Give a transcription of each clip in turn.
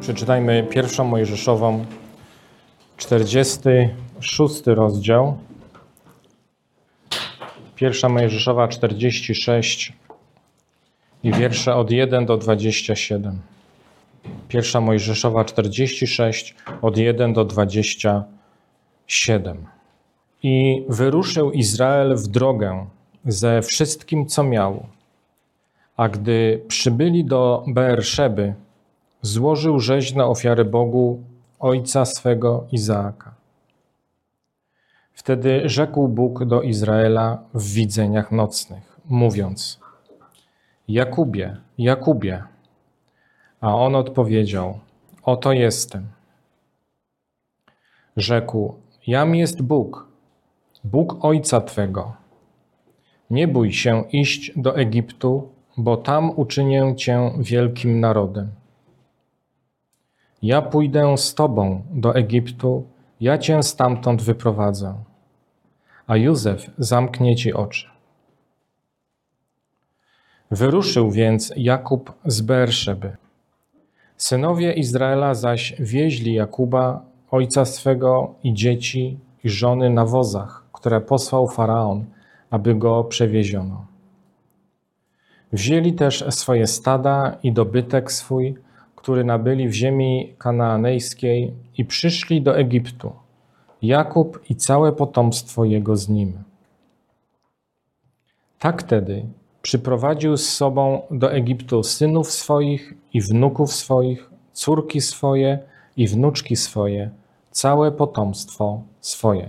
Przeczytajmy pierwszą Mojżeszową, 46 rozdział. Pierwsza Mojżeszowa 46 i wiersze od 1 do 27. Pierwsza Mojżeszowa 46 od 1 do 27. I wyruszył Izrael w drogę ze wszystkim, co miał. A gdy przybyli do Beerszeby, złożył rzeź na ofiary Bogu ojca swego Izaaka. Wtedy rzekł Bóg do Izraela w widzeniach nocnych, mówiąc: Jakubie, Jakubie. A on odpowiedział: Oto jestem. Rzekł: Jam jest Bóg, Bóg ojca twego. Nie bój się iść do Egiptu, bo tam uczynię cię wielkim narodem. Ja pójdę z tobą do Egiptu, ja cię stamtąd wyprowadzę, a Józef zamknie ci oczy. Wyruszył więc Jakub z Beerszeby. Synowie Izraela zaś wieźli Jakuba, ojca swego, i dzieci, i żony na wozach, które posłał Faraon, aby go przewieziono. Wzięli też swoje stada i dobytek swój, który nabyli w ziemi kanaanejskiej, i przyszli do Egiptu, Jakub i całe potomstwo jego z nim. Tak tedy przyprowadził z sobą do Egiptu synów swoich i wnuków swoich, córki swoje i wnuczki swoje, całe potomstwo swoje.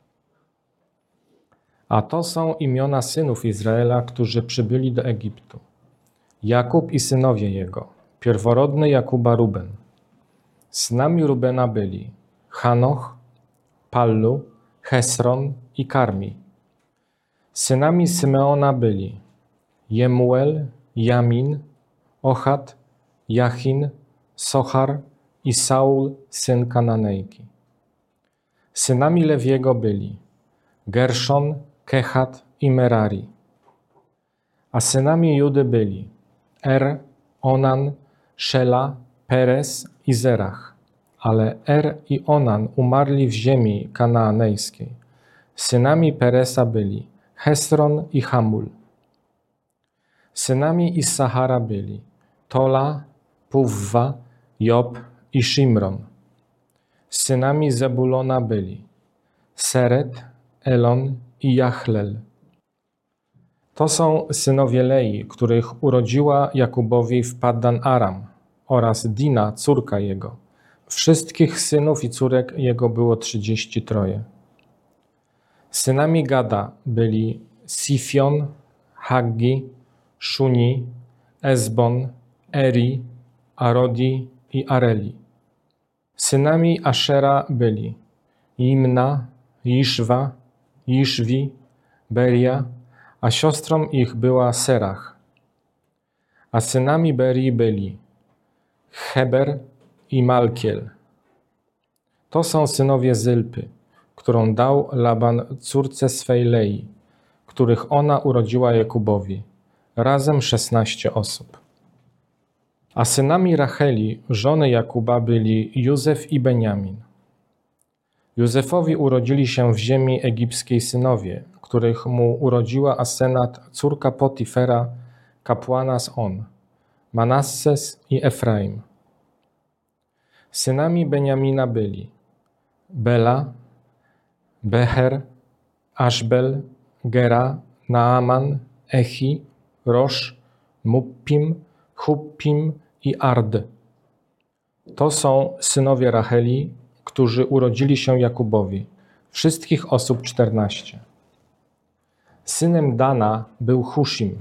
A to są imiona synów Izraela, którzy przybyli do Egiptu. Jakub i synowie jego, pierworodny Jakuba Ruben. Synami Rubena byli Hanoch, Pallu, Hesron i Karmi. Synami Symeona byli Jemuel, Jamin, Ochat, Jachin, Sochar i Saul, syn Kananejki. Synami Lewiego byli Gerszon, Kehat i Merari. A synami Judy byli Onan, Szela, Perez i Zerach. Ale i Onan umarli w ziemi kanaanejskiej. Synami Peresa byli Hesron i Hamul. Synami Issachara byli Tola, Puwwa, Job i Szimron. Synami Zebulona byli Seret, Elon i Jachlel. To są synowie Lei, których urodziła Jakubowi w Paddan Aram, oraz Dina, córka jego. Wszystkich synów i córek jego było 33. Synami Gada byli Sifion, Haggi, Szuni, Ezbon, Eri, Arodi i Areli. Synami Ashera byli Imna, Iszwa, Iszwi, Beria, a siostrą ich była Serach. A synami Berii byli Heber i Malkiel. To są synowie Zylpy, którą dał Laban córce swej Lei, których ona urodziła Jakubowi, razem 16 osób. A synami Racheli, żony Jakuba, byli Józef i Beniamin. Józefowi urodzili się w ziemi egipskiej synowie, których mu urodziła Asenat, córka Potifera, kapłana z On, Manasses i Efraim. Synami Beniamina byli Bela, Becher, Ashbel, Gera, Naaman, Echi, Rosz, Muppim, Huppim i Ard. To są synowie Racheli, którzy urodzili się Jakubowi, wszystkich osób 14. Synem Dana był Hushim.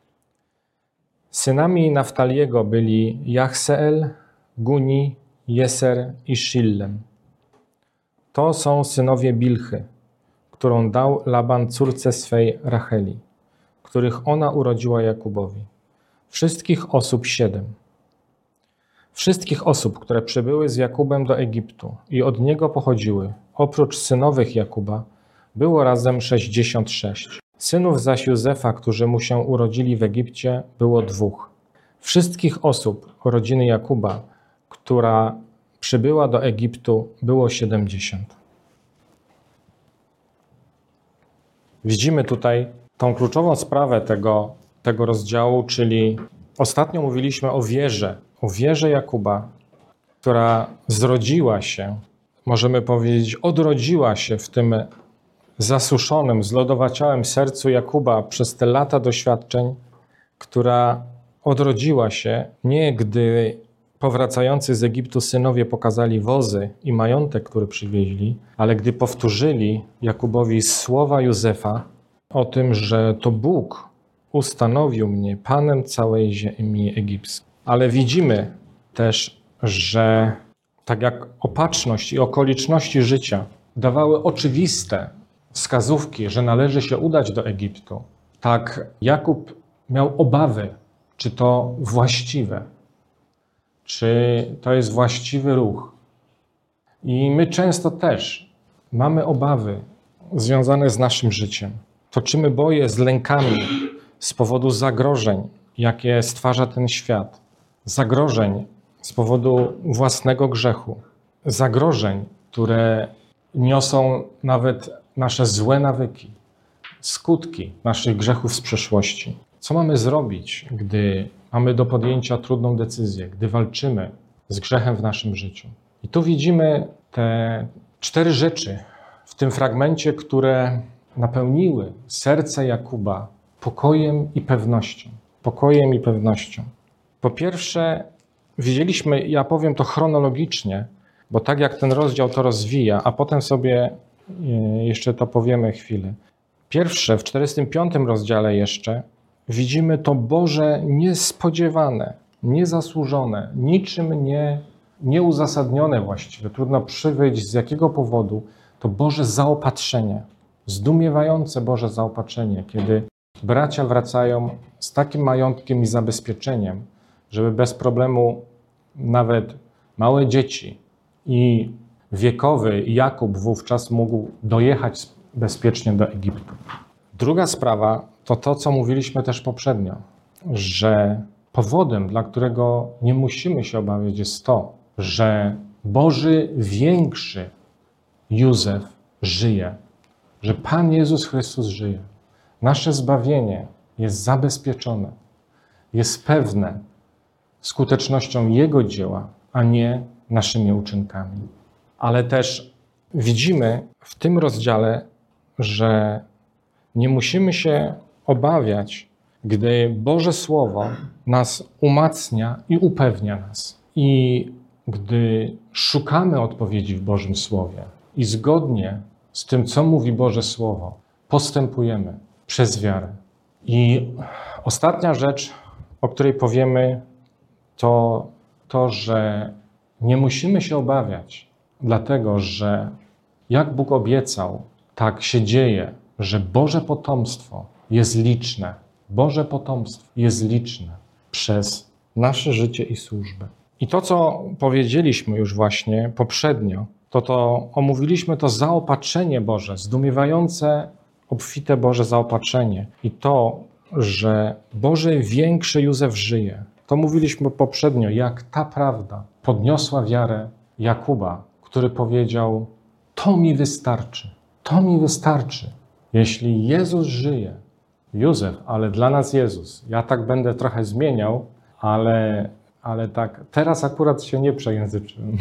Synami Naftaliego byli Jachseel, Guni, Jeser i Shillem. To są synowie Bilchy, którą dał Laban córce swej Racheli, których ona urodziła Jakubowi. Wszystkich osób 7. Wszystkich osób, które przybyły z Jakubem do Egiptu i od niego pochodziły, oprócz synowych Jakuba, było razem 66. Synów zaś Józefa, którzy mu się urodzili w Egipcie, było 2. Wszystkich osób rodziny Jakuba, która przybyła do Egiptu, było 70. Widzimy tutaj tą kluczową sprawę tego rozdziału, czyli ostatnio mówiliśmy o wierze Jakuba, która zrodziła się, możemy powiedzieć, odrodziła się w tym zasuszonym, zlodowaciałym sercu Jakuba przez te lata doświadczeń, która odrodziła się nie gdy powracający z Egiptu synowie pokazali wozy i majątek, który przywieźli, ale gdy powtórzyli Jakubowi słowa Józefa o tym, że to Bóg ustanowił mnie panem całej ziemi egipskiej. Ale widzimy też, że tak jak opatrzność i okoliczności życia dawały oczywiste wskazówki, że należy się udać do Egiptu, tak Jakub miał obawy, czy to właściwe, czy to jest właściwy ruch. I my często też mamy obawy związane z naszym życiem. Toczymy boje z lękami z powodu zagrożeń, jakie stwarza ten świat. Zagrożeń z powodu własnego grzechu. Zagrożeń, które niosą nawet nasze złe nawyki, skutki naszych grzechów z przeszłości. Co mamy zrobić, gdy mamy do podjęcia trudną decyzję, gdy walczymy z grzechem w naszym życiu? I tu widzimy te 4 rzeczy w tym fragmencie, które napełniły serce Jakuba pokojem i pewnością. Pokojem i pewnością. Po pierwsze, widzieliśmy, ja powiem to chronologicznie, bo tak jak ten rozdział to rozwija, a potem sobie jeszcze to powiemy chwilę. Pierwsze, w 45 rozdziale jeszcze, widzimy to Boże niespodziewane, niezasłużone, niczym nieuzasadnione właściwie. Trudno przywieść z jakiego powodu to Boże zaopatrzenie, zdumiewające Boże zaopatrzenie, kiedy bracia wracają z takim majątkiem i zabezpieczeniem, żeby bez problemu nawet małe dzieci i wiekowy Jakub wówczas mógł dojechać bezpiecznie do Egiptu. Druga sprawa to to, co mówiliśmy też poprzednio, że powodem, dla którego nie musimy się obawiać, jest to, że Boży większy Józef żyje, że Pan Jezus Chrystus żyje. Nasze zbawienie jest zabezpieczone, jest pewne skutecznością Jego dzieła, a nie naszymi uczynkami. Ale też widzimy w tym rozdziale, że nie musimy się obawiać, gdy Boże Słowo nas umacnia i upewnia nas. I gdy szukamy odpowiedzi w Bożym Słowie i zgodnie z tym, co mówi Boże Słowo, postępujemy przez wiarę. I ostatnia rzecz, o której powiemy, to to, że nie musimy się obawiać, dlatego że jak Bóg obiecał, tak się dzieje, że Boże potomstwo jest liczne. Boże potomstwo jest liczne przez nasze życie i służbę. I to, co powiedzieliśmy już właśnie poprzednio, to omówiliśmy to zaopatrzenie Boże, zdumiewające, obfite Boże zaopatrzenie. I to, że Boże większy Józef żyje. To mówiliśmy poprzednio, jak ta prawda podniosła wiarę Jakuba, który powiedział: to mi wystarczy, to mi wystarczy. Jeśli Jezus żyje, Józef, ale dla nas Jezus. Ja tak będę trochę zmieniał, ale tak, teraz akurat się nie przejęzyczyłem.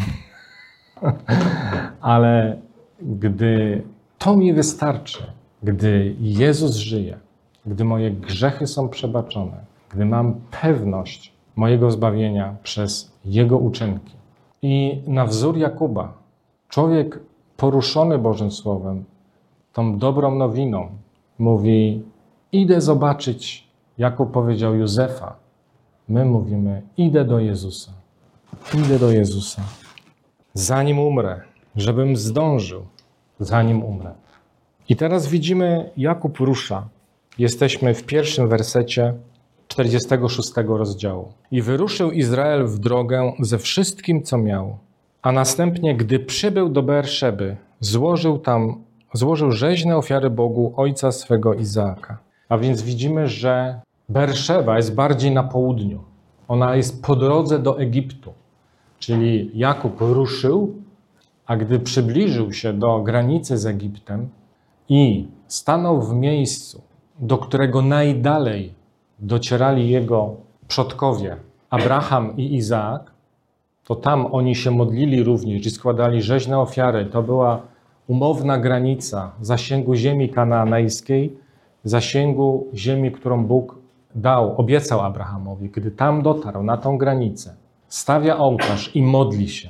Ale gdy to mi wystarczy, gdy Jezus żyje, gdy moje grzechy są przebaczone, gdy mam pewność mojego zbawienia przez Jego uczynki. I na wzór Jakuba, człowiek poruszony Bożym Słowem, tą dobrą nowiną, mówi: idę zobaczyć, Jakub powiedział Józefa. My mówimy: idę do Jezusa. Idę do Jezusa. Zanim umrę, żebym zdążył, zanim umrę. I teraz widzimy, Jakub rusza. Jesteśmy w pierwszym wersecie 46 rozdziału. I wyruszył Izrael w drogę ze wszystkim, co miał. A następnie, gdy przybył do Beerszeby, złożył rzeźne ofiary Bogu ojca swego Izaaka. A więc widzimy, że Beerszeba jest bardziej na południu. Ona jest po drodze do Egiptu. Czyli Jakub ruszył, a gdy przybliżył się do granicy z Egiptem i stanął w miejscu, do którego najdalej docierali jego przodkowie, Abraham i Izaak, to tam oni się modlili również i składali rzeźne ofiary. To była umowna granica zasięgu ziemi kanaanejskiej, zasięgu ziemi, którą Bóg obiecał Abrahamowi. Gdy tam dotarł, na tą granicę, stawia ołtarz i modli się.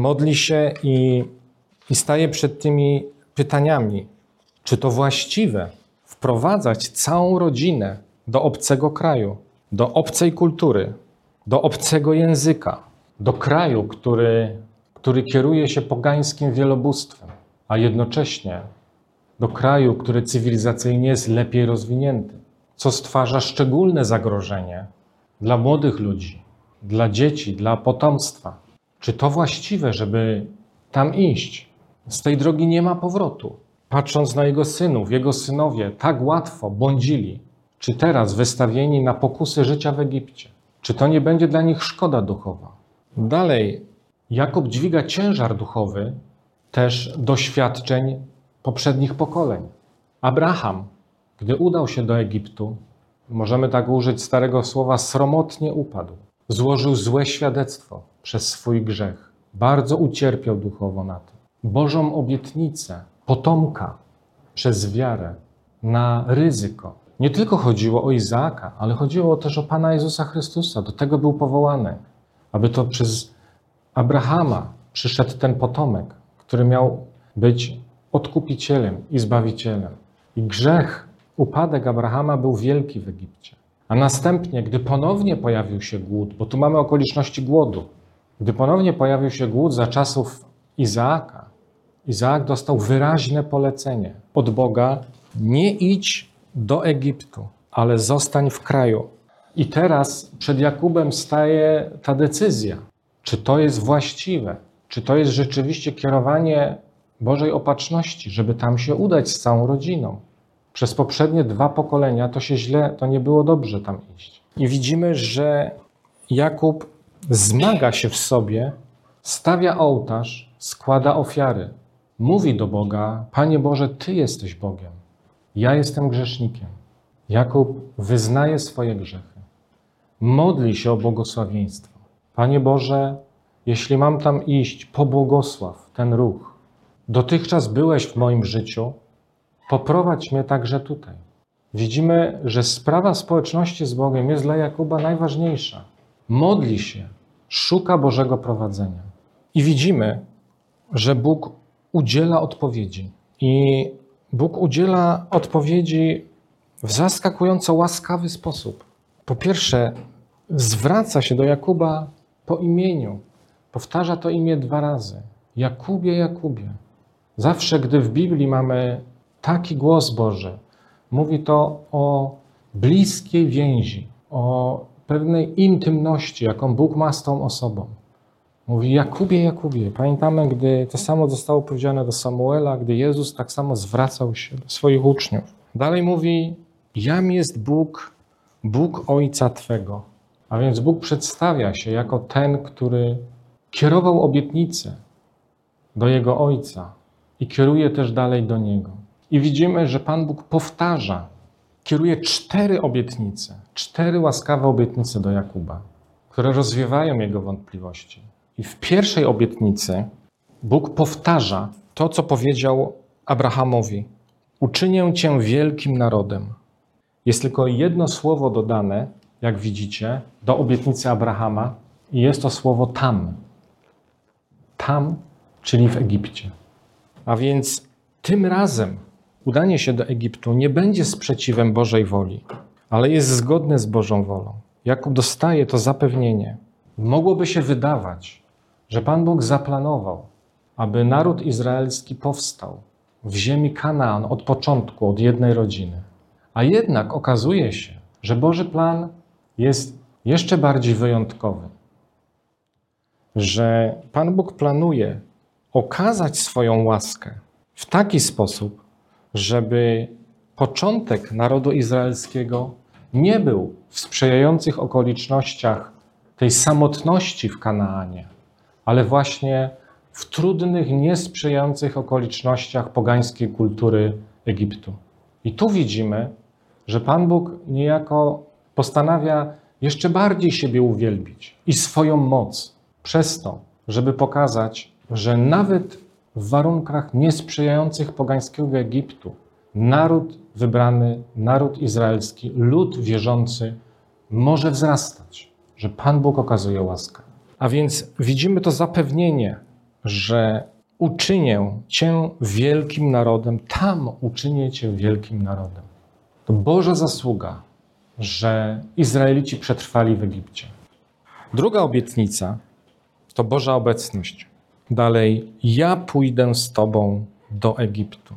I staje przed tymi pytaniami, czy to właściwe wprowadzać całą rodzinę do obcego kraju, do obcej kultury, do obcego języka, do kraju, który kieruje się pogańskim wielobóstwem, a jednocześnie do kraju, który cywilizacyjnie jest lepiej rozwinięty, co stwarza szczególne zagrożenie dla młodych ludzi, dla dzieci, dla potomstwa. Czy to właściwe, żeby tam iść? Z tej drogi nie ma powrotu. Patrząc na jego synów, jego synowie tak łatwo błądzili, czy teraz wystawieni na pokusy życia w Egipcie, czy to nie będzie dla nich szkoda duchowa? Dalej, Jakub dźwiga ciężar duchowy też doświadczeń poprzednich pokoleń. Abraham, gdy udał się do Egiptu, możemy tak użyć starego słowa, sromotnie upadł. Złożył złe świadectwo przez swój grzech. Bardzo ucierpiał duchowo na tym. Bożą obietnicę potomka przez wiarę na ryzyko. Nie tylko chodziło o Izaaka, ale chodziło też o Pana Jezusa Chrystusa. Do tego był powołany, aby to przez Abrahama przyszedł ten potomek, który miał być odkupicielem i zbawicielem. I grzech, upadek Abrahama był wielki w Egipcie. A następnie, gdy ponownie pojawił się głód, bo tu mamy okoliczności głodu, gdy ponownie pojawił się głód za czasów Izaaka, Izaak dostał wyraźne polecenie od Boga: nie idź do Egiptu, ale zostań w kraju. I teraz przed Jakubem staje ta decyzja, czy to jest właściwe, czy to jest rzeczywiście kierowanie Bożej opatrzności, żeby tam się udać z całą rodziną. Przez poprzednie 2 pokolenia to nie było dobrze tam iść. I widzimy, że Jakub zmaga się w sobie, stawia ołtarz, składa ofiary. Mówi do Boga: Panie Boże, Ty jesteś Bogiem. Ja jestem grzesznikiem. Jakub wyznaje swoje grzechy. Modli się o błogosławieństwo. Panie Boże, jeśli mam tam iść, pobłogosław ten ruch. Dotychczas byłeś w moim życiu, poprowadź mnie także tutaj. Widzimy, że sprawa społeczności z Bogiem jest dla Jakuba najważniejsza. Modli się, szuka Bożego prowadzenia. I widzimy, że Bóg udziela odpowiedzi. I Bóg udziela odpowiedzi w zaskakująco łaskawy sposób. Po pierwsze, zwraca się do Jakuba po imieniu. Powtarza to imię 2 razy. Jakubie, Jakubie. Zawsze, gdy w Biblii mamy taki głos Boży, mówi to o bliskiej więzi, o pewnej intymności, jaką Bóg ma z tą osobą. Mówi: Jakubie, Jakubie. Pamiętamy, gdy to samo zostało powiedziane do Samuela, gdy Jezus tak samo zwracał się do swoich uczniów. Dalej mówi: Jam jest Bóg, Bóg Ojca Twego. A więc Bóg przedstawia się jako ten, który kierował obietnicę do Jego Ojca i kieruje też dalej do Niego. I widzimy, że Pan Bóg powtarza, kieruje 4 obietnice, 4 łaskawe obietnice do Jakuba, które rozwiewają jego wątpliwości. I w pierwszej obietnicy Bóg powtarza to, co powiedział Abrahamowi: uczynię cię wielkim narodem. Jest tylko jedno słowo dodane, jak widzicie, do obietnicy Abrahama i jest to słowo tam. Tam, czyli w Egipcie. A więc tym razem udanie się do Egiptu nie będzie sprzeciwem Bożej woli, ale jest zgodne z Bożą wolą. Jakub dostaje to zapewnienie. Mogłoby się wydawać, że Pan Bóg zaplanował, aby naród izraelski powstał w ziemi Kanaan od początku, od jednej rodziny. A jednak okazuje się, że Boży plan jest jeszcze bardziej wyjątkowy. Że Pan Bóg planuje okazać swoją łaskę w taki sposób, żeby początek narodu izraelskiego nie był w sprzyjających okolicznościach tej samotności w Kanaanie, ale właśnie w trudnych, niesprzyjających okolicznościach pogańskiej kultury Egiptu. I tu widzimy, że Pan Bóg niejako postanawia jeszcze bardziej siebie uwielbić i swoją moc przez to, żeby pokazać, że nawet w warunkach niesprzyjających pogańskiego Egiptu naród wybrany, naród izraelski, lud wierzący może wzrastać, że Pan Bóg okazuje łaskę. A więc widzimy to zapewnienie, że uczynię cię wielkim narodem, tam uczynię cię wielkim narodem. To Boża zasługa, że Izraelici przetrwali w Egipcie. Druga obietnica to Boża obecność. Dalej, ja pójdę z tobą do Egiptu.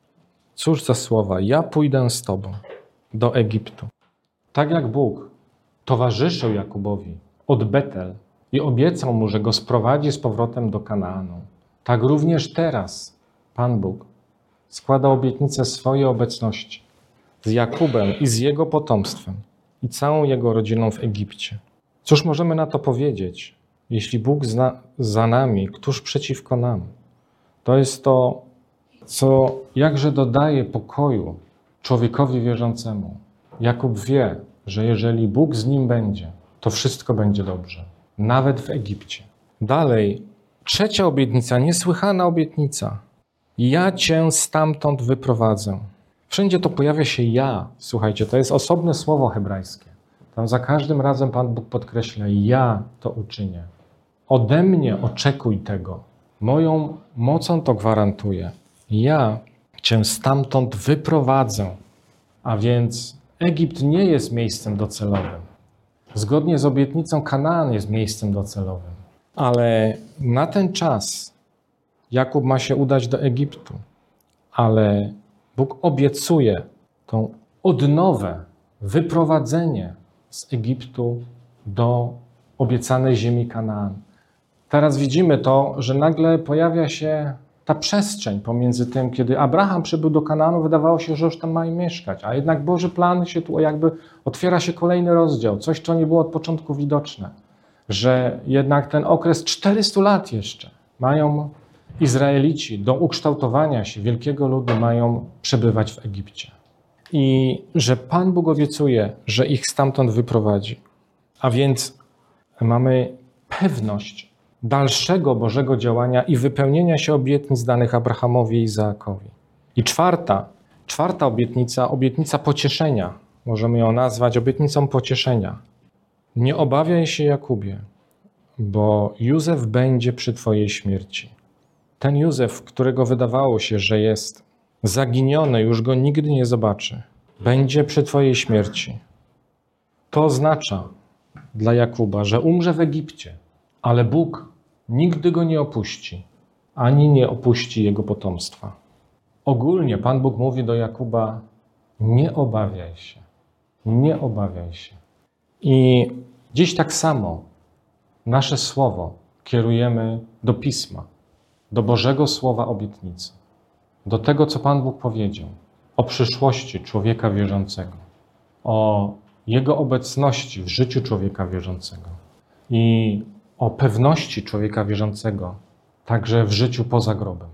Cóż za słowa, ja pójdę z tobą do Egiptu. Tak jak Bóg towarzyszył Jakubowi od Betel i obiecał mu, że go sprowadzi z powrotem do Kanaanu, tak również teraz Pan Bóg składa obietnicę swojej obecności z Jakubem i z jego potomstwem i całą jego rodziną w Egipcie. Cóż możemy na to powiedzieć? Jeśli Bóg za nami, któż przeciwko nam? To jest to, co jakże dodaje pokoju człowiekowi wierzącemu. Jakub wie, że jeżeli Bóg z nim będzie, to wszystko będzie dobrze. Nawet w Egipcie. Dalej, trzecia obietnica, niesłychana obietnica. Ja cię stamtąd wyprowadzę. Wszędzie to pojawia się ja. Słuchajcie, to jest osobne słowo hebrajskie. Tam za każdym razem Pan Bóg podkreśla, ja to uczynię. Ode mnie oczekuj tego. Moją mocą to gwarantuję. Ja cię stamtąd wyprowadzę. A więc Egipt nie jest miejscem docelowym. Zgodnie z obietnicą Kanaan jest miejscem docelowym. Ale na ten czas Jakub ma się udać do Egiptu. Ale Bóg obiecuje tą odnowę, wyprowadzenie z Egiptu do obiecanej ziemi Kanaan. Teraz widzimy to, że nagle pojawia się ta przestrzeń pomiędzy tym, kiedy Abraham przybył do Kanaanu, wydawało się, że już tam ma mieszkać, a jednak Boży plan się tu jakby otwiera się kolejny rozdział, coś, co nie było od początku widoczne, że jednak ten okres 400 lat jeszcze mają Izraelici do ukształtowania się wielkiego ludu mają przebywać w Egipcie. I że Pan Bóg obiecuje, że ich stamtąd wyprowadzi. A więc mamy pewność dalszego Bożego działania i wypełnienia się obietnic danych Abrahamowi i Izaakowi. I czwarta obietnica, obietnica pocieszenia. Możemy ją nazwać obietnicą pocieszenia. Nie obawiaj się, Jakubie, bo Józef będzie przy twojej śmierci. Ten Józef, którego wydawało się, że jest zaginiony, już go nigdy nie zobaczy, będzie przy twojej śmierci. To oznacza dla Jakuba, że umrze w Egipcie, ale Bóg nigdy go nie opuści, ani nie opuści jego potomstwa. Ogólnie Pan Bóg mówi do Jakuba, nie obawiaj się, nie obawiaj się. I dziś tak samo nasze słowo kierujemy do Pisma, do Bożego Słowa obietnicy, do tego, co Pan Bóg powiedział o przyszłości człowieka wierzącego, o Jego obecności w życiu człowieka wierzącego i o pewności człowieka wierzącego także w życiu poza grobem.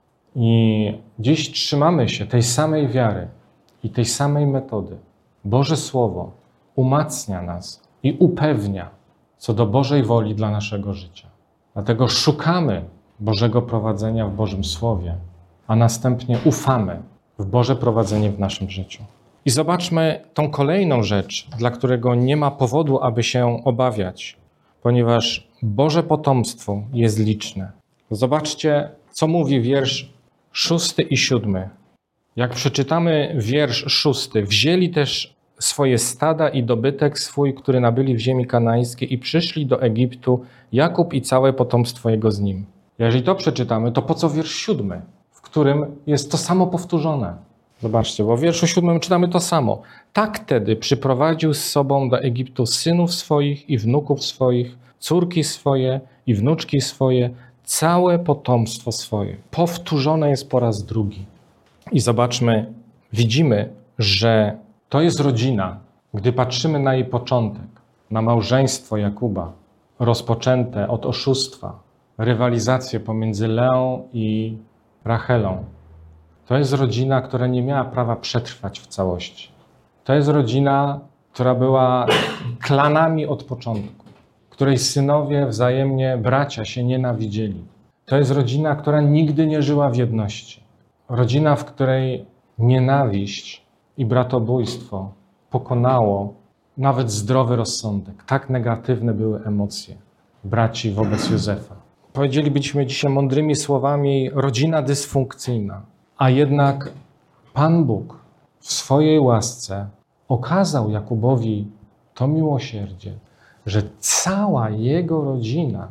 I dziś trzymamy się tej samej wiary i tej samej metody. Boże Słowo umacnia nas i upewnia co do Bożej woli dla naszego życia. Dlatego szukamy Bożego prowadzenia w Bożym Słowie, a następnie ufamy w Boże prowadzenie w naszym życiu. I zobaczmy tą kolejną rzecz, dla którego nie ma powodu, aby się obawiać, ponieważ Boże potomstwo jest liczne. Zobaczcie, co mówi wiersz 6 i 7. Jak przeczytamy wiersz 6, wzięli też swoje stada i dobytek swój, który nabyli w ziemi kanańskiej i przyszli do Egiptu, Jakub i całe potomstwo jego z nim. Jeżeli to przeczytamy, to po co wiersz 7, w którym jest to samo powtórzone? Zobaczcie, bo w wierszu 7 czytamy to samo. Tak tedy przyprowadził z sobą do Egiptu synów swoich i wnuków swoich, córki swoje i wnuczki swoje, całe potomstwo swoje. Powtórzone jest po raz drugi. I zobaczmy, widzimy, że to jest rodzina. Gdy patrzymy na jej początek, na małżeństwo Jakuba, rozpoczęte od oszustwa, rywalizację pomiędzy Leą i Rachelą. To jest rodzina, która nie miała prawa przetrwać w całości. To jest rodzina, która była klanami od początku, której synowie wzajemnie, bracia się nienawidzieli. To jest rodzina, która nigdy nie żyła w jedności. Rodzina, w której nienawiść i bratobójstwo pokonało nawet zdrowy rozsądek. Tak negatywne były emocje braci wobec Józefa. Powiedzielibyśmy dzisiaj mądrymi słowami, rodzina dysfunkcyjna. A jednak Pan Bóg w swojej łasce okazał Jakubowi to miłosierdzie, że cała jego rodzina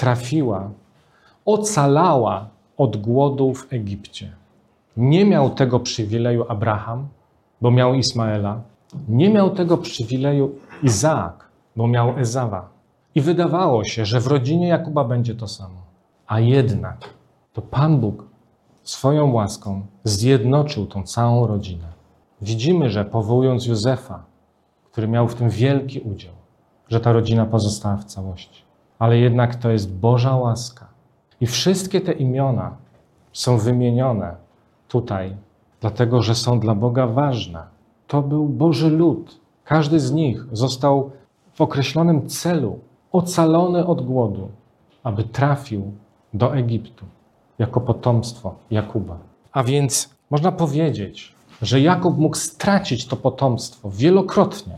ocalała od głodu w Egipcie. Nie miał tego przywileju Abraham, bo miał Ismaela. Nie miał tego przywileju Izaak, bo miał Ezawa. I wydawało się, że w rodzinie Jakuba będzie to samo. A jednak to Pan Bóg swoją łaską zjednoczył tą całą rodzinę. Widzimy, że powołując Józefa, który miał w tym wielki udział, że ta rodzina pozostała w całości. Ale jednak to jest Boża łaska. I wszystkie te imiona są wymienione tutaj, dlatego że są dla Boga ważne. To był Boży lud. Każdy z nich został w określonym celu ocalony od głodu, aby trafił do Egiptu jako potomstwo Jakuba. A więc można powiedzieć, że Jakub mógł stracić to potomstwo wielokrotnie.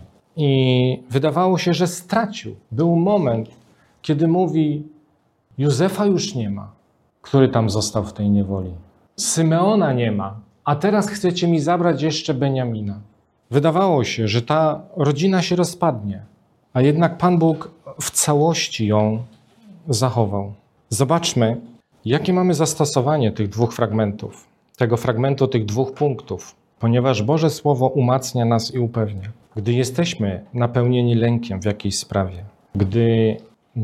I wydawało się, że stracił. Był moment, kiedy mówi, Józefa już nie ma, który tam został w tej niewoli. Symeona nie ma, a teraz chcecie mi zabrać jeszcze Beniamina. Wydawało się, że ta rodzina się rozpadnie, a jednak Pan Bóg w całości ją zachował. Zobaczmy, jakie mamy zastosowanie tych dwóch fragmentów, tego fragmentu, tych dwóch punktów, ponieważ Boże Słowo umacnia nas i upewnia. Gdy jesteśmy napełnieni lękiem w jakiejś sprawie, gdy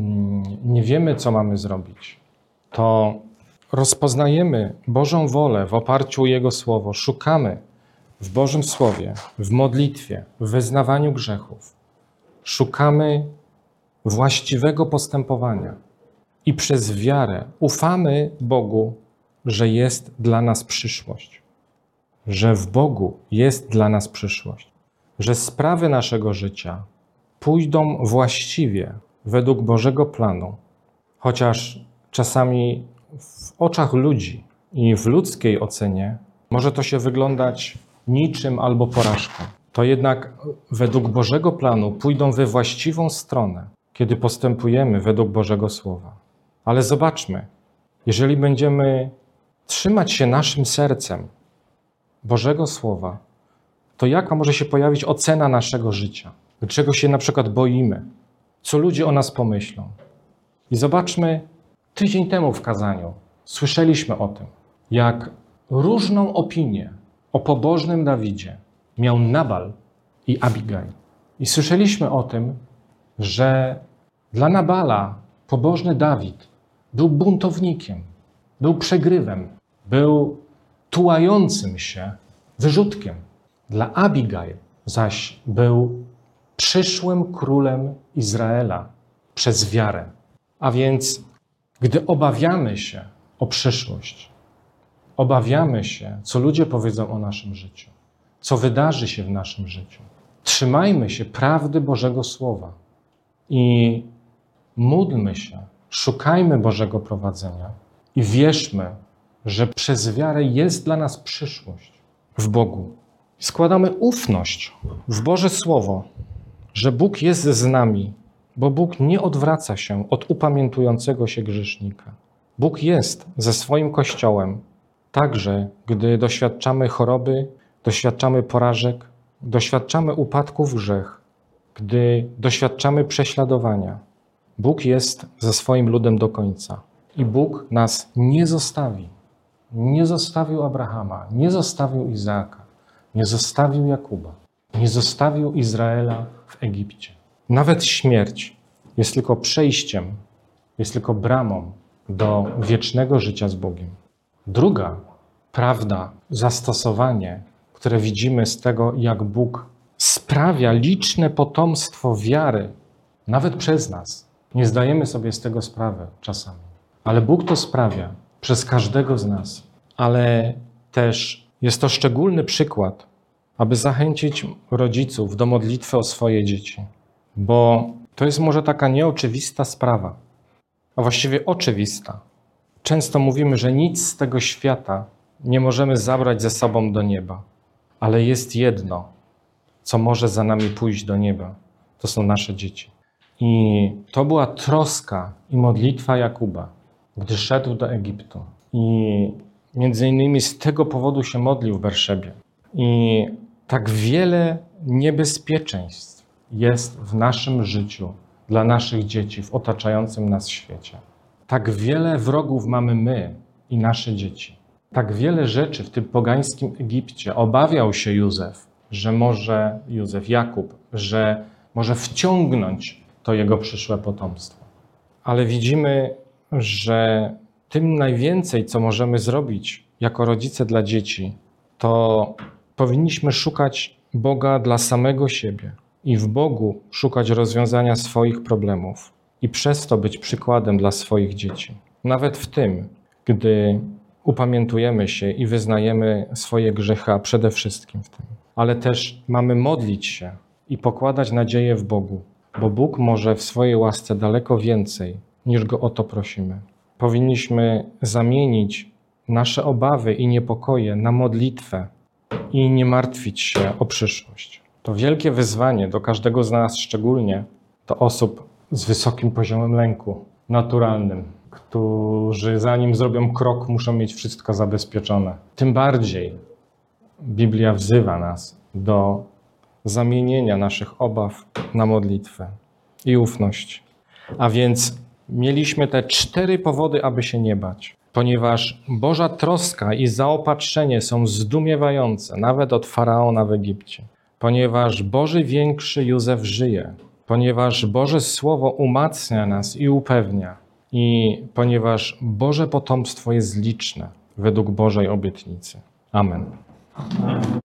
nie wiemy, co mamy zrobić, to rozpoznajemy Bożą wolę w oparciu o Jego Słowo, szukamy w Bożym Słowie, w modlitwie, w wyznawaniu grzechów. Szukamy właściwego postępowania i przez wiarę ufamy Bogu, że jest dla nas przyszłość. Że w Bogu jest dla nas przyszłość. Że sprawy naszego życia pójdą właściwie według Bożego planu, chociaż czasami w oczach ludzi i w ludzkiej ocenie może to się wyglądać niczym albo porażką. To jednak według Bożego planu pójdą we właściwą stronę, kiedy postępujemy według Bożego Słowa. Ale zobaczmy, jeżeli będziemy trzymać się naszym sercem Bożego Słowa, to jaka może się pojawić ocena naszego życia? Czego się na przykład boimy? Co ludzie o nas pomyślą? I zobaczmy, tydzień temu w kazaniu słyszeliśmy o tym, jak różną opinię o pobożnym Dawidzie miał Nabal i Abigail. I słyszeliśmy o tym, że dla Nabala pobożny Dawid był buntownikiem, był przegrywem, był tułającym się wyrzutkiem. Dla Abigail zaś był przyszłym królem Izraela przez wiarę. A więc, gdy obawiamy się o przyszłość, obawiamy się, co ludzie powiedzą o naszym życiu, co wydarzy się w naszym życiu, trzymajmy się prawdy Bożego Słowa i módlmy się, szukajmy Bożego prowadzenia i wierzmy, że przez wiarę jest dla nas przyszłość w Bogu. Składamy ufność w Boże Słowo, że Bóg jest z nami, bo Bóg nie odwraca się od upamiętującego się grzesznika. Bóg jest ze swoim Kościołem, także gdy doświadczamy choroby, doświadczamy porażek, doświadczamy upadku w grzech, gdy doświadczamy prześladowania. Bóg jest ze swoim ludem do końca i Bóg nas nie zostawi. Nie zostawił Abrahama, nie zostawił Izaaka, nie zostawił Jakuba, nie zostawił Izraela w Egipcie. Nawet śmierć jest tylko przejściem, jest tylko bramą do wiecznego życia z Bogiem. Druga prawda, zastosowanie, które widzimy z tego, jak Bóg sprawia liczne potomstwo wiary, nawet przez nas. Nie zdajemy sobie z tego sprawy czasami. Ale Bóg to sprawia przez każdego z nas. Ale też jest to szczególny przykład, aby zachęcić rodziców do modlitwy o swoje dzieci. Bo to jest może taka nieoczywista sprawa, a właściwie oczywista. Często mówimy, że nic z tego świata nie możemy zabrać ze sobą do nieba. Ale jest jedno, co może za nami pójść do nieba. To są nasze dzieci. I to była troska i modlitwa Jakuba, gdy szedł do Egiptu. I między innymi z tego powodu się modlił w Berszebie. I tak wiele niebezpieczeństw jest w naszym życiu dla naszych dzieci, w otaczającym nas świecie. Tak wiele wrogów mamy my i nasze dzieci. Tak wiele rzeczy w tym pogańskim Egipcie obawiał się Jakub, że może wciągnąć to jego przyszłe potomstwo. Ale widzimy, że tym najwięcej, co możemy zrobić jako rodzice dla dzieci, to powinniśmy szukać Boga dla samego siebie i w Bogu szukać rozwiązania swoich problemów i przez to być przykładem dla swoich dzieci. Nawet w tym, gdy upamiętujemy się i wyznajemy swoje grzechy, a przede wszystkim w tym. Ale też mamy modlić się i pokładać nadzieję w Bogu, bo Bóg może w swojej łasce daleko więcej, niż Go o to prosimy. Powinniśmy zamienić nasze obawy i niepokoje na modlitwę i nie martwić się o przyszłość. To wielkie wyzwanie do każdego z nas, szczególnie do osób z wysokim poziomem lęku naturalnym, którzy zanim zrobią krok, muszą mieć wszystko zabezpieczone. Tym bardziej Biblia wzywa nas do zamienienia naszych obaw na modlitwę i ufność. A więc mieliśmy te 4 powody, aby się nie bać. Ponieważ Boża troska i zaopatrzenie są zdumiewające, nawet od Faraona w Egipcie. Ponieważ Boży większy Józef żyje. Ponieważ Boże Słowo umacnia nas i upewnia. I ponieważ Boże potomstwo jest liczne według Bożej obietnicy. Amen.